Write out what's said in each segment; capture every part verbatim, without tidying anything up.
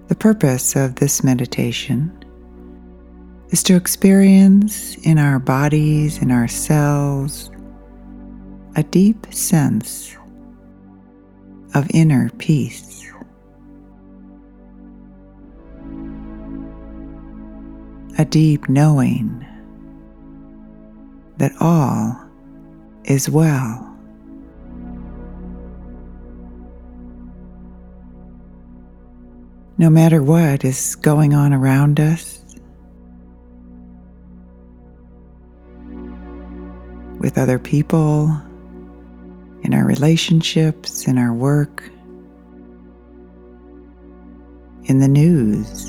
The purpose of this meditation is to experience in our bodies, in our cells, a deep sense of inner peace. A deep knowing that all is well. No matter what is going on around us, with other people, in our relationships, in our work, in the news.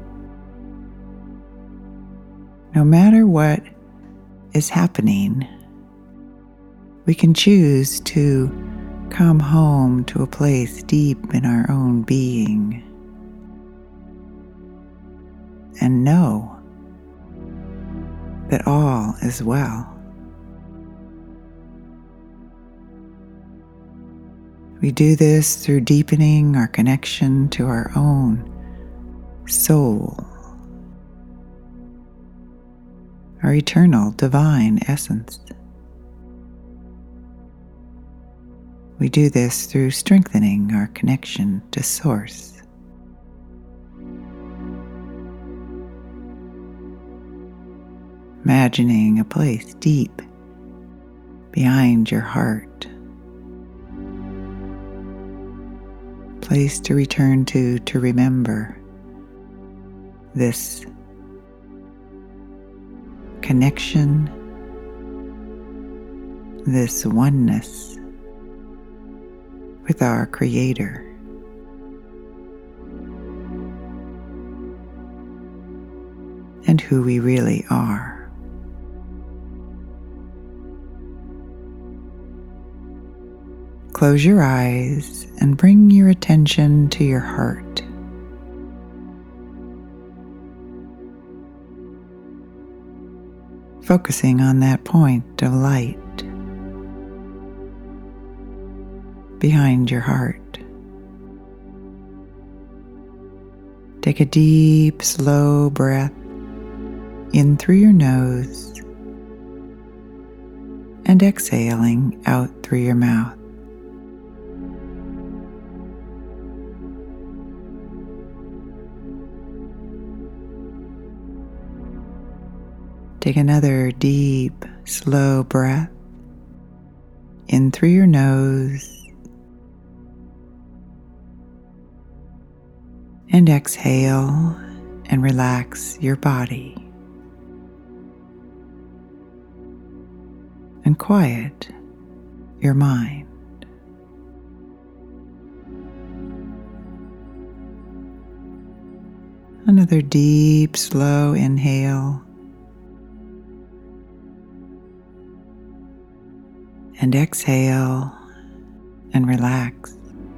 No matter what is happening, we can choose to come home to a place deep in our own being and know that all is well. We do this through deepening our connection to our own soul, our eternal divine essence. We do this through strengthening our connection to Source. Imagining a place deep behind your heart, place to return to to remember this connection, this oneness with our Creator. And who we really are. Close your eyes and bring your attention to your heart. Focusing on that point of light behind your heart. Take a deep, slow breath in through your nose and exhaling out through your mouth. Take another deep, slow breath in through your nose and exhale and relax your body and quiet your mind. Another deep, slow inhale and exhale and relax.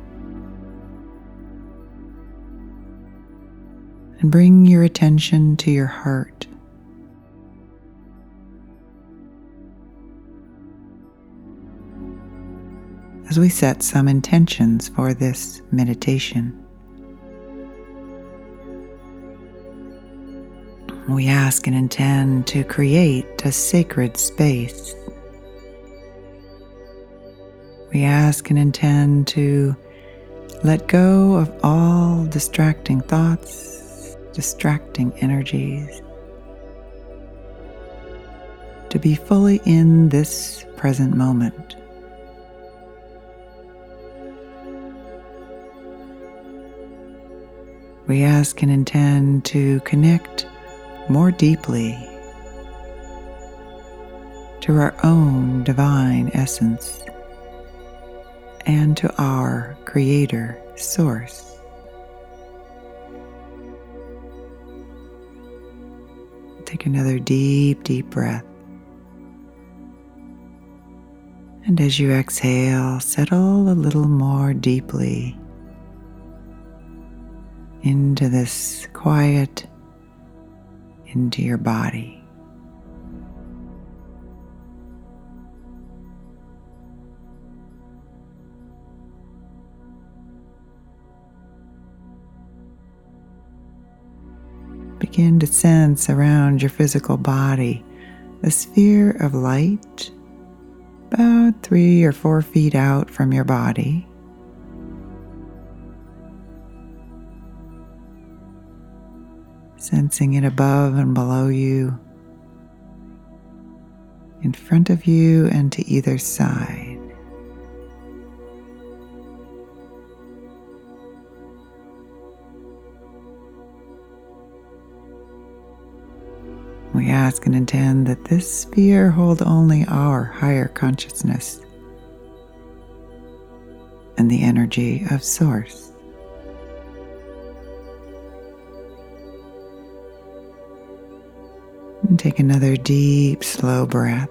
And bring your attention to your heart. As we set some intentions for this meditation, we ask and intend to create a sacred space. We ask and intend to let go of all distracting thoughts, distracting energies, to be fully in this present moment. We ask and intend to connect more deeply to our own divine essence and to our Creator Source. Take another deep, deep breath. And as you exhale, settle a little more deeply into this quiet, into your body. begin to sense around your physical body a sphere of light about three or four feet out from your body. Sensing it above and below you, in front of you and to either side. We ask and intend that this sphere hold only our higher consciousness and the energy of Source. And take another deep, slow breath.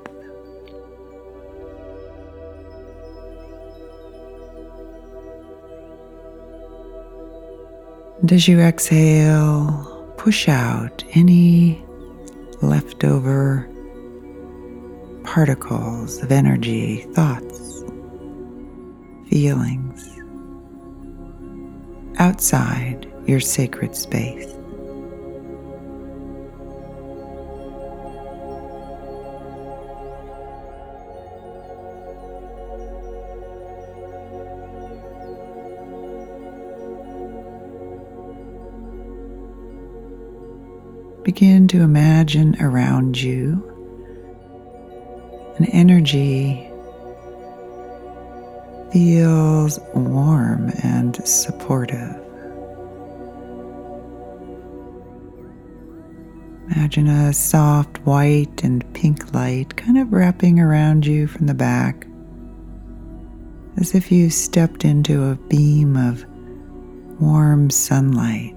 And as you exhale, push out any leftover particles of energy, thoughts, feelings outside your sacred space. Begin to imagine around you an energy feels warm and supportive. Imagine a soft white and pink light kind of wrapping around you from the back, as if you stepped into a beam of warm sunlight.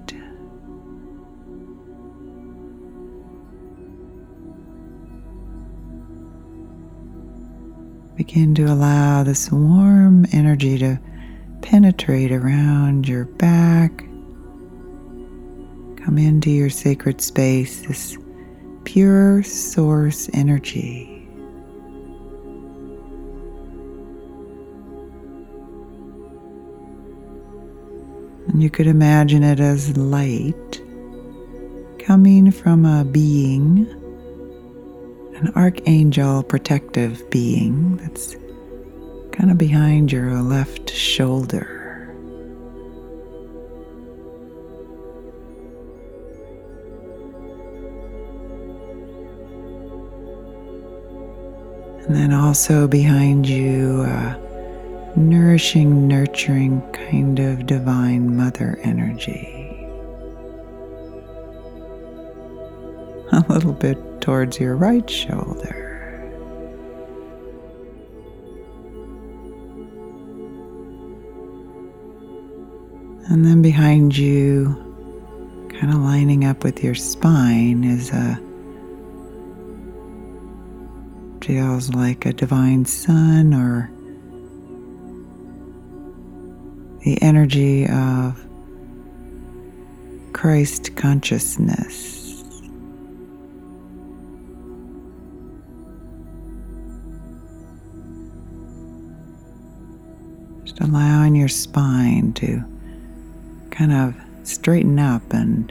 Begin to allow this warm energy to penetrate around your back, come into your sacred space, this pure source energy. And you could imagine it as light coming from a being, an archangel protective being that's kind of behind your left shoulder. And then also behind you, a nourishing, nurturing kind of divine mother energy. A little bit towards your right shoulder. And then behind you, kind of lining up with your spine, is a feels like a divine sun or the energy of Christ consciousness. Just allowing your spine to kind of straighten up and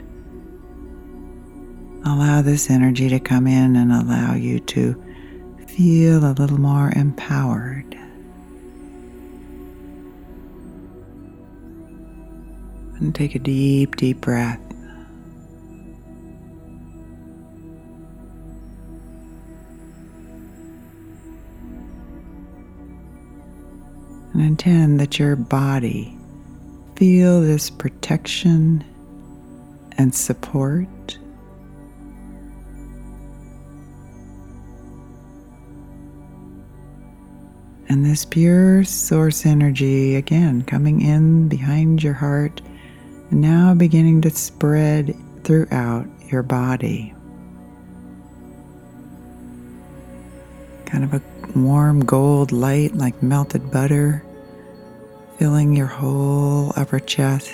allow this energy to come in and allow you to feel a little more empowered. And take a deep, deep breath. And intend that your body feel this protection and support. And this pure source energy, again, coming in behind your heart, and now beginning to spread throughout your body. Kind of a warm gold light like melted butter, filling your whole upper chest.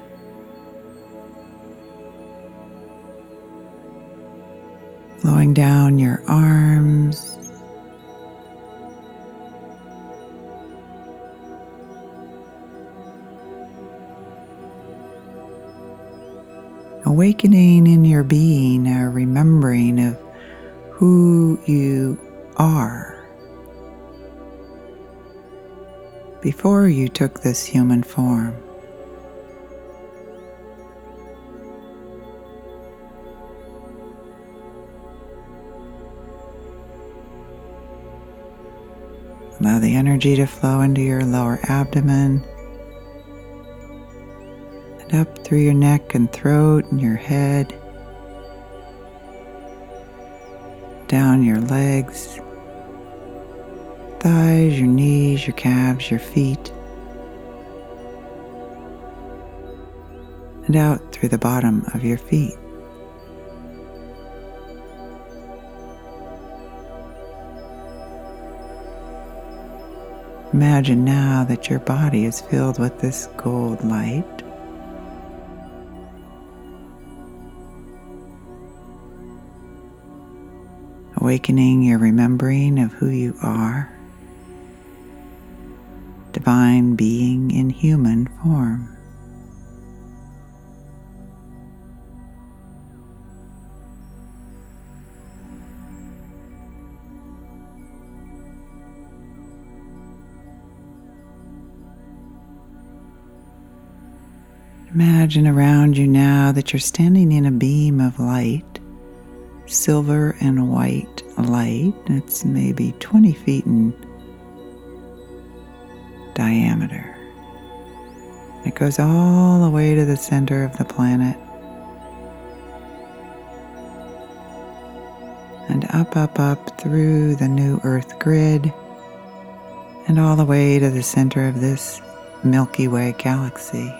Flowing down your arms. awakening in your being, a remembering of who you are before you took this human form. Allow the energy to flow into your lower abdomen and up through your neck and throat and your head, down your legs, thighs, your knees, your calves, your feet, and out through the bottom of your feet. Imagine now that your body is filled with this gold light. Awakening your remembering of who you are, divine being in human form. Imagine around you now that you're standing in a beam of light, silver and white light. It's maybe twenty feet in diameter. It goes all the way to the center of the planet and up, up, up through the new Earth grid and all the way to the center of this Milky Way galaxy.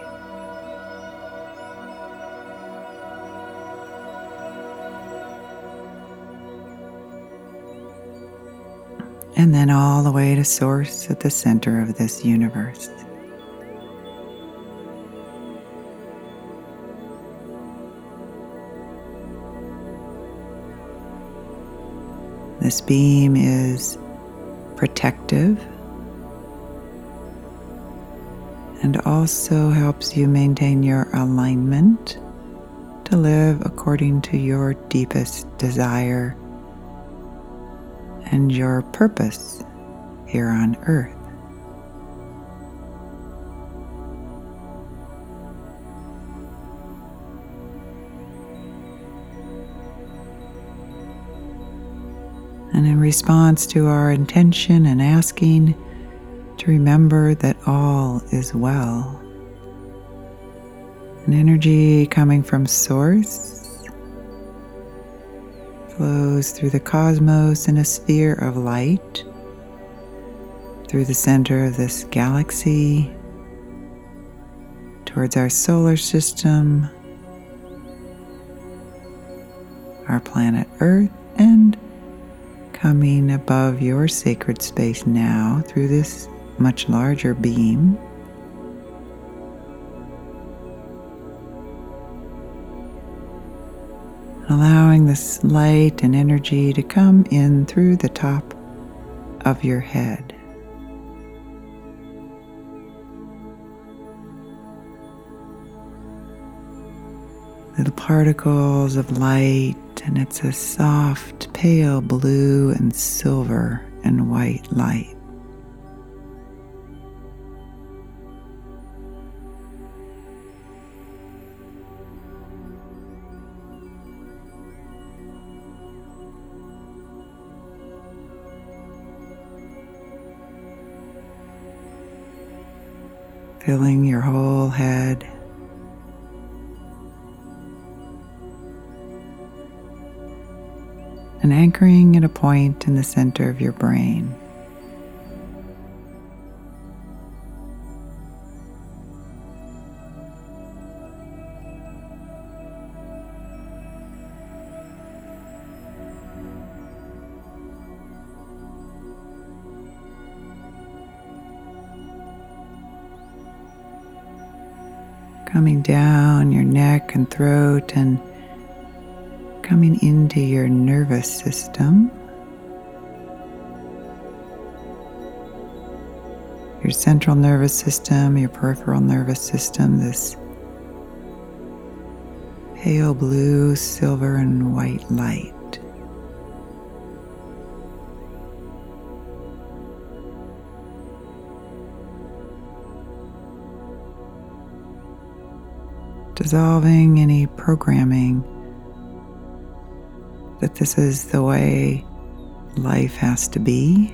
And then all the way to Source at the center of this universe. This beam is protective and also helps you maintain your alignment to live according to your deepest desire and your purpose here on Earth. And in response to our intention and asking to remember that all is well, an energy coming from Source flows through the cosmos in a sphere of light, through the center of this galaxy, towards our solar system, our planet Earth, and coming above your sacred space now through this much larger beam. Allowing this light and energy to come in through the top of your head. Little particles of light, and it's a soft, pale blue and silver and white light. Filling your whole head. And anchoring at a point in the center of your brain. Coming down your neck and throat and coming into your nervous system, your central nervous system, your peripheral nervous system, this pale blue, silver, and white light. Dissolving any programming that this is the way life has to be.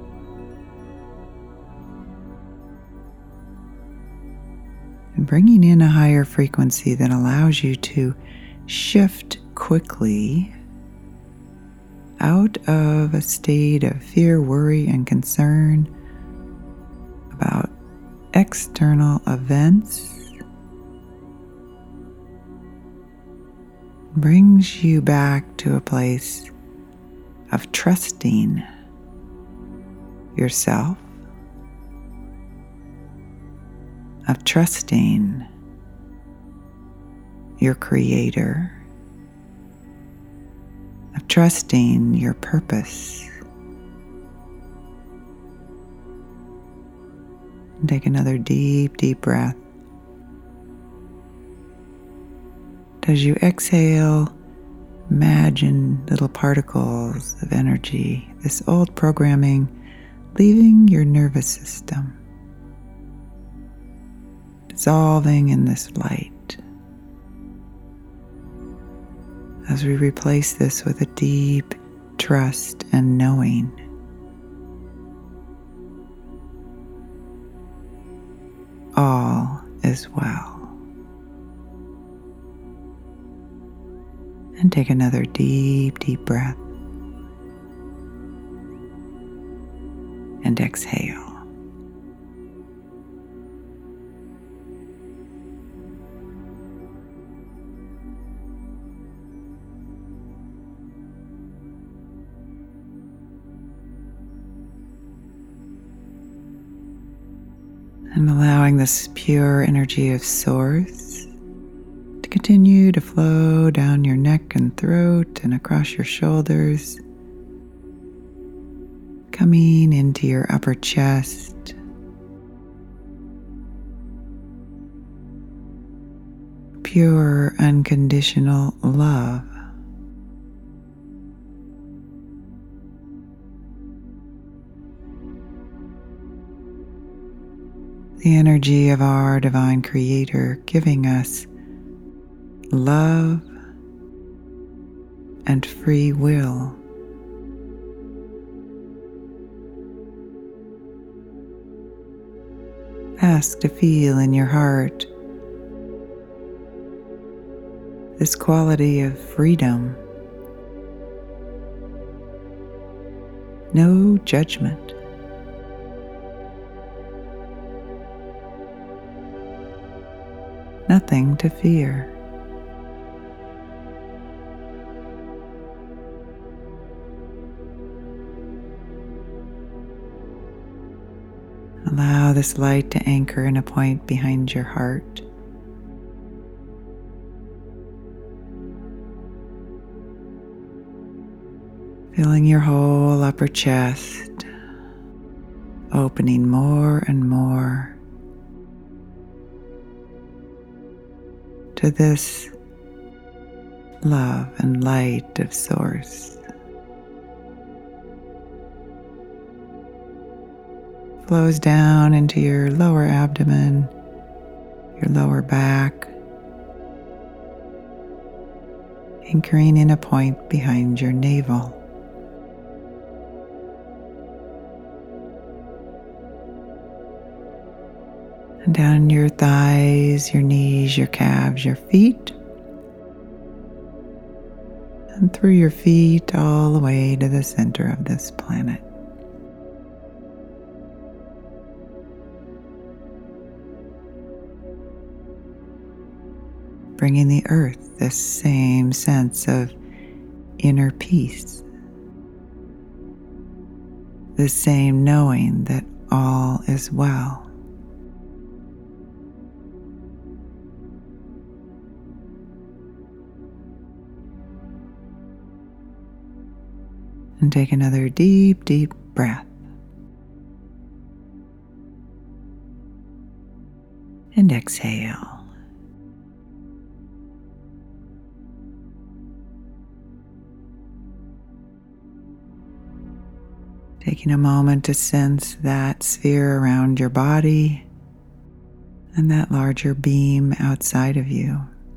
And bringing in a higher frequency that allows you to shift quickly out of a state of fear, worry, and concern about external events. Brings you back to a place of trusting yourself, of trusting your Creator, of trusting your purpose. And take another deep, deep breath. As you exhale, imagine little particles of energy, this old programming, leaving your nervous system, dissolving in this light. As we replace this with a deep trust and knowing. All is well. And take another deep, deep breath. And exhale. And allowing this pure energy of Source to continue to flow down your neck and throat and across your shoulders, coming into your upper chest, pure unconditional love. The energy of our Divine Creator giving us love and free will. Ask to feel in your heart this quality of freedom. No judgment. Nothing to fear. Allow this light to anchor in a point behind your heart. Filling your whole upper chest, opening more and more to this love and light of Source. Flows down into your lower abdomen, your lower back, anchoring in a point behind your navel. And down your thighs, your knees, your calves, your feet, and through your feet all the way to the center of this planet. Bringing the earth this same sense of inner peace, the same knowing that all is well. And take another deep, deep breath. And exhale. Taking a moment to sense that sphere around your body and that larger beam outside of you.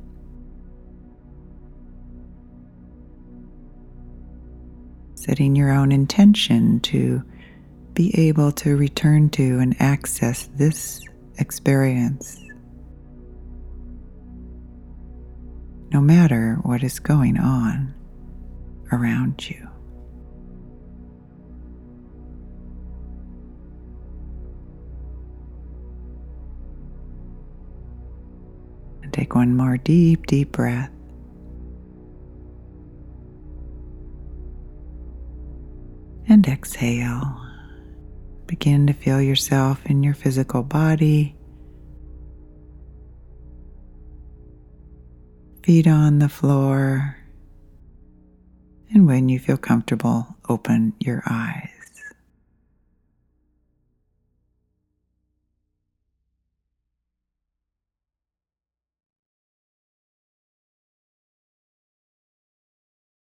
Setting your own intention to be able to return to and access this experience, no matter what is going on around you. And take one more deep, deep breath. And exhale. Begin to feel yourself in your physical body. Feet on the floor. And when you feel comfortable, open your eyes.